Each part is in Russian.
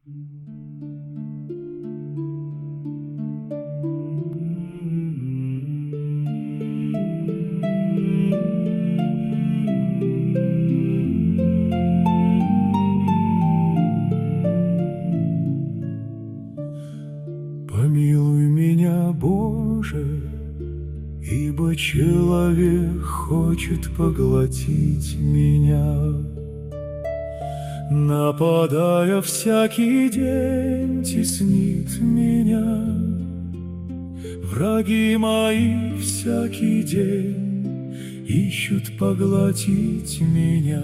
Помилуй меня, Боже, ибо человек хочет поглотить меня. Нападая всякий день, теснит меня. Враги мои всякий день ищут поглотить меня.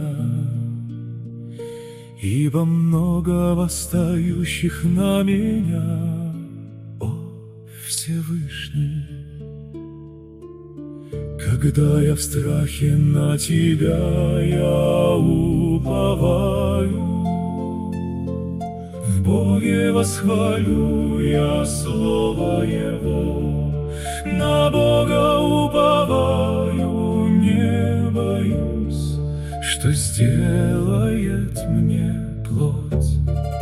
Ибо много восстающих на меня, о Всевышний. Когда я в страхе на Тебя я уповаю, в Боге восхвалю я слово Его. На Бога уповаю, не боюсь, что сделает мне плоть.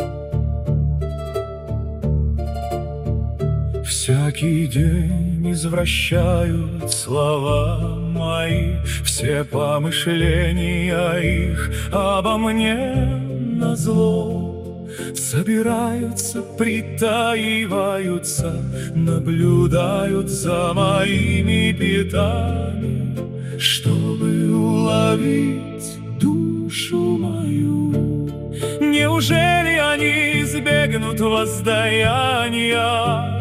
Всякий день извращают слова мои, все помышления их обо мне назло. Собираются, притаиваются, наблюдают за моими бедами, чтобы уловить душу мою. Неужели они избегнут воздаяния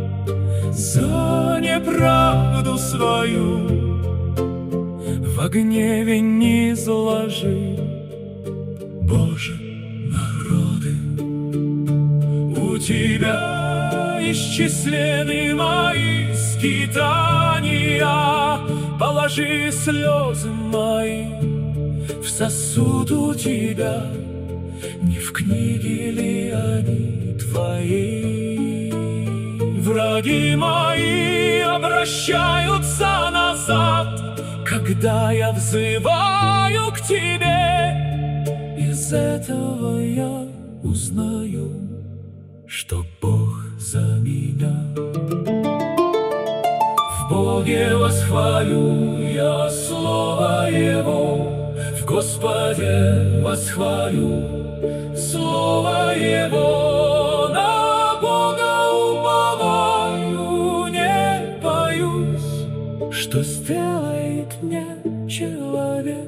за неправду свою? Во гневе не изложи, Боже, народы. У Тебя исчислены мои скитания. Положи слезы мои в сосуд у Тебя. Не в книге ли они Твои? Враги мои обращаются назад, когда я взываю к Тебе. Из этого я узнаю, что Бог за меня. В Боге восхвалю я слово Его, в Господе восхвалю слово Его. На Бога уповаю, не боюсь, что сделает мне человек.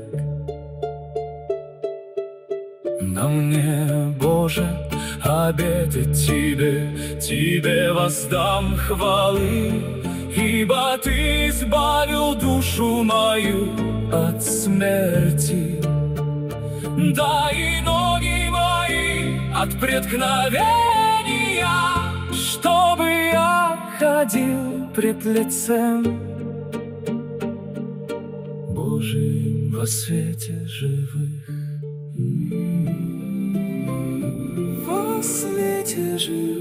На мне, Боже, обеты Тебе воздам хвалы, ибо Ты избавил душу мою от смерти. Да и ноги мои от преткновения, чтобы я ходил пред лицем Божиим во свете живых. Во свете живых.